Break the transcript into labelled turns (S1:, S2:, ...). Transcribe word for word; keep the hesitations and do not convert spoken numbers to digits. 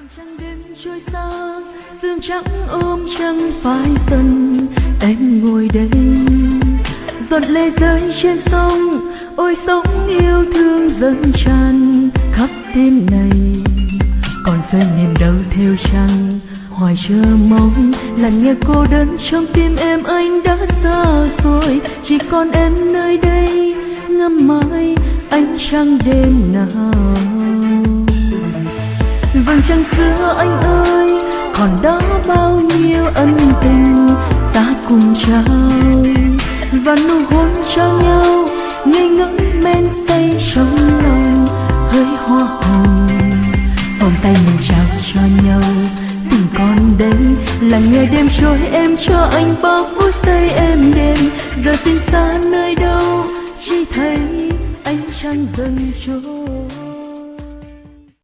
S1: Trăng đêm trôi xa, sương trắng ôm trăng phai dần, em ngồi đây giọt lệ rơi trên sông, ôi sóng yêu thương dâng tràn khắp tim này, còn rơi niềm đau theo trăng hoài chờ mong. Lặng nghe cô đơn trong tim em, anh đã xa rồi, chỉ còn em nơi đây ngắm mãi ánh trăng đêm nào. Vầng trăng xưa anh ơi, còn đó bao nhiêu ân tình ta cùng trao, và nụ hôn cho nhau ngây ngất men say trong lòng hơi hoa hồng. Vòng tay mình trao cho nhau, tình còn đây. Lặng nghe đêm trôi, em cho anh bao phút giây êm đềm. Giờ xin xa nơi đâu, chỉ thấy ánh trăng dần trôi.